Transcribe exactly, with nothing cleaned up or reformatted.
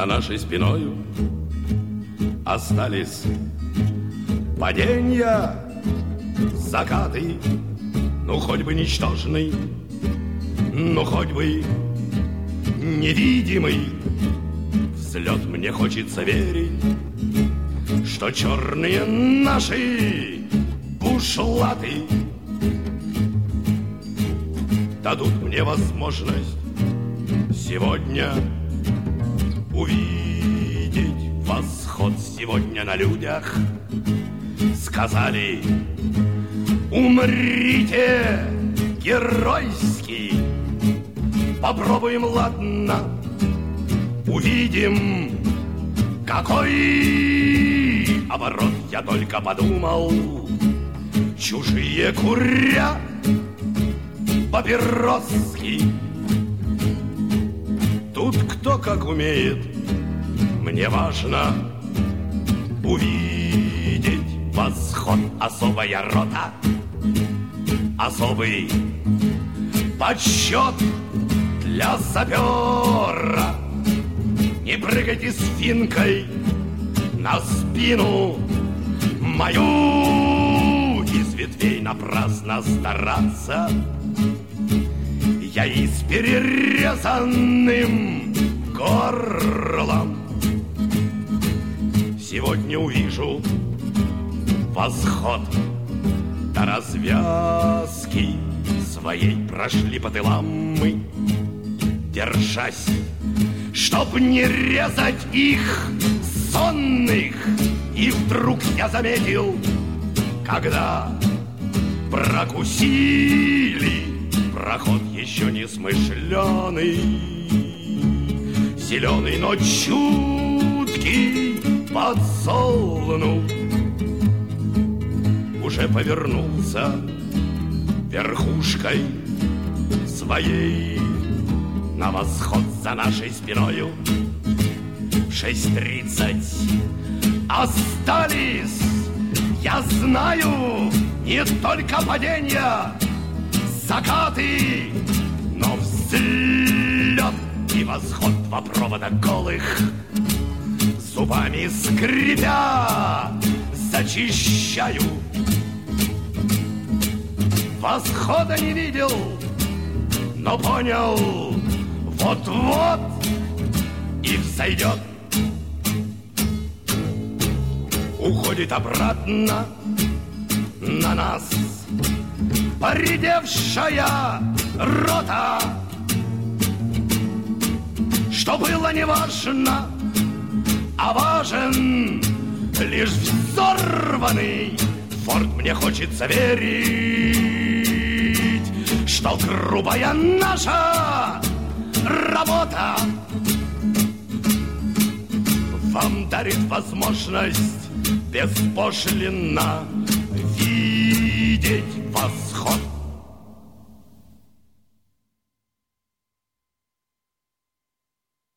за нашей спиною остались паденья, закаты, ну хоть бы ничтожный, ну хоть бы невидимый взлет. Мне хочется верить, что черные наши бушлаты дадут мне возможность сегодня увидеть восход. Сегодня на людях сказали: умрите геройски. Попробуем, ладно, увидим, какой оборот. Я только подумал, чужие курят папироски. Тут кто как умеет, мне важно увидеть восход. Особая рота, особый подсчет для сапера. Не прыгайте с финкой на спину мою, из ветвей напрасно стараться. Я и с перерезанным горлом сегодня увижу восход. До развязки своей прошли по тылам мы, держась, чтоб не резать их сонных. И вдруг я заметил, когда прокусили проход еще не смышленый, зеленый, но чуткий подсолнух уже повернулся верхушкой своей на восход. За нашей спиною в шесть тридцать остались, я знаю, не только падения, закаты, но взлет и восход. Два провода голых, зубами скрипя, зачищаю. Восхода не видел, но понял, вот-вот и взойдет. Уходит обратно на нас поредевшая рота. Что было не важно, а важен лишь взорванный форт. Мне хочется верить, что грубая наша работа вам дарит возможность беспошлинно